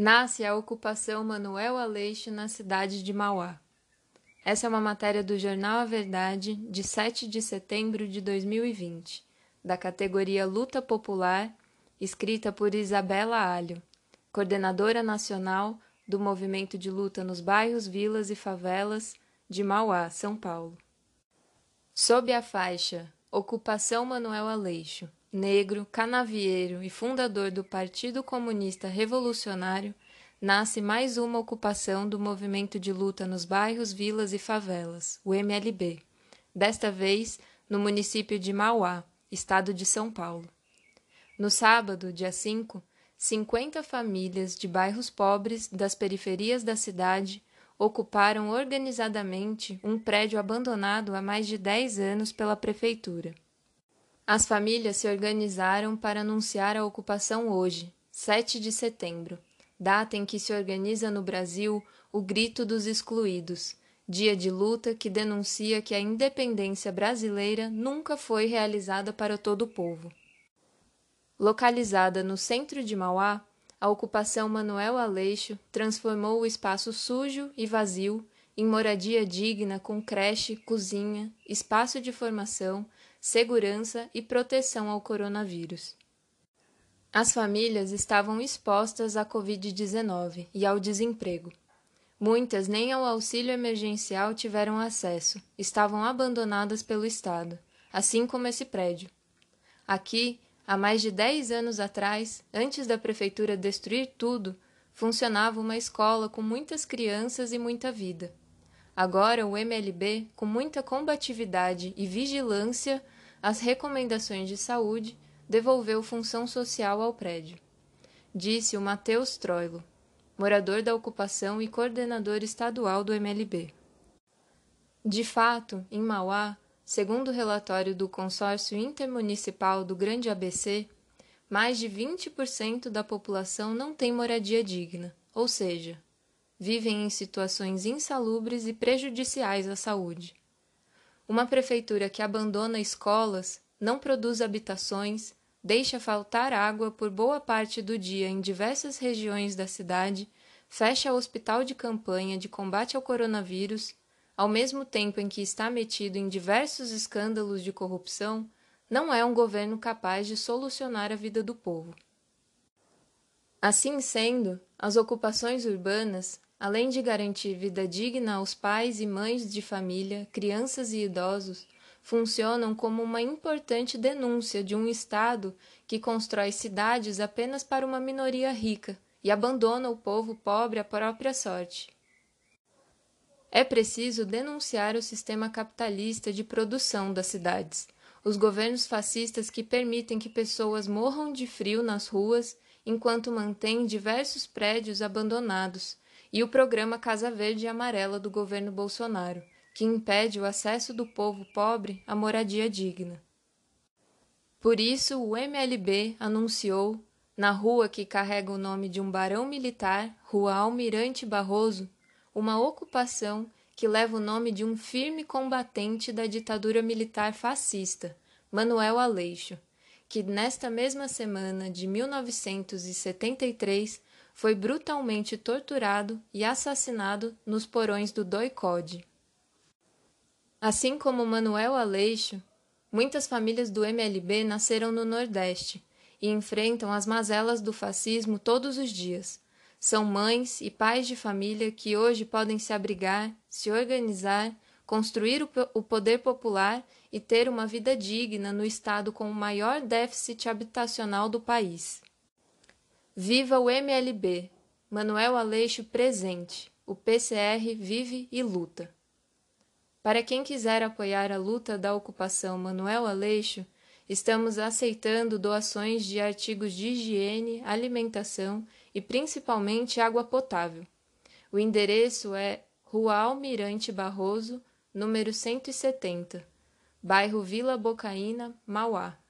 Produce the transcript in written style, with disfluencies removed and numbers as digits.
Nasce a ocupação Manuel Aleixo na cidade de Mauá. Essa é uma matéria do jornal A Verdade, de 7 de setembro de 2020, da categoria Luta Popular, escrita por Isabela Alho, coordenadora nacional do Movimento de Luta nos Bairros, Vilas e Favelas de Mauá, São Paulo. Sob a faixa Ocupação Manuel Aleixo, negro, canavieiro e fundador do Partido Comunista Revolucionário, nasce mais uma ocupação do movimento de luta nos bairros, vilas e favelas, o MLB, desta vez no município de Mauá, estado de São Paulo. No sábado, dia 5, 50 famílias de bairros pobres das periferias da cidade ocuparam organizadamente um prédio abandonado há mais de 10 anos pela prefeitura. As famílias se organizaram para anunciar a ocupação hoje, 7 de setembro, data em que se organiza no Brasil o Grito dos Excluídos, dia de luta que denuncia que a independência brasileira nunca foi realizada para todo o povo. Localizada no centro de Mauá, a ocupação Manuel Aleixo transformou o espaço sujo e vazio em moradia digna com creche, cozinha, espaço de formação, segurança e proteção ao coronavírus. As famílias estavam expostas à Covid-19 e ao desemprego. Muitas nem ao auxílio emergencial tiveram acesso, estavam abandonadas pelo Estado, assim como esse prédio. Aqui, há mais de 10 anos atrás, antes da prefeitura destruir tudo, funcionava uma escola com muitas crianças e muita vida. Agora o MLB, com muita combatividade e vigilância às recomendações de saúde, devolveu função social ao prédio. Disse o Matheus Troilo, morador da ocupação e coordenador estadual do MLB. De fato, em Mauá, segundo o relatório do Consórcio Intermunicipal do Grande ABC, mais de 20% da população não tem moradia digna, ou seja, vivem em situações insalubres e prejudiciais à saúde. Uma prefeitura que abandona escolas, não produz habitações, deixa faltar água por boa parte do dia em diversas regiões da cidade, fecha o hospital de campanha de combate ao coronavírus, ao mesmo tempo em que está metido em diversos escândalos de corrupção, não é um governo capaz de solucionar a vida do povo. Assim sendo, as ocupações urbanas, além de garantir vida digna aos pais e mães de família, crianças e idosos, funcionam como uma importante denúncia de um Estado que constrói cidades apenas para uma minoria rica e abandona o povo pobre à própria sorte. É preciso denunciar o sistema capitalista de produção das cidades, os governos fascistas que permitem que pessoas morram de frio nas ruas enquanto mantêm diversos prédios abandonados, e o programa Casa Verde e Amarela do governo Bolsonaro, que impede o acesso do povo pobre à moradia digna. Por isso, o MLB anunciou, na rua que carrega o nome de um barão militar, Rua Almirante Barroso, uma ocupação que leva o nome de um firme combatente da ditadura militar fascista, Manuel Aleixo, que nesta mesma semana de 1973 foi brutalmente torturado e assassinado nos porões do DOI-CODE. Assim como Manuel Aleixo, muitas famílias do MLB nasceram no Nordeste e enfrentam as mazelas do fascismo todos os dias. São mães e pais de família que hoje podem se abrigar, se organizar, construir o poder popular e ter uma vida digna no estado com o maior déficit habitacional do país. Viva o MLB! Manuel Aleixo presente. O PCR vive e luta. Para quem quiser apoiar a luta da ocupação Manuel Aleixo, estamos aceitando doações de artigos de higiene, alimentação e principalmente água potável. O endereço é Rua Almirante Barroso, número 170, bairro Vila Bocaina, Mauá.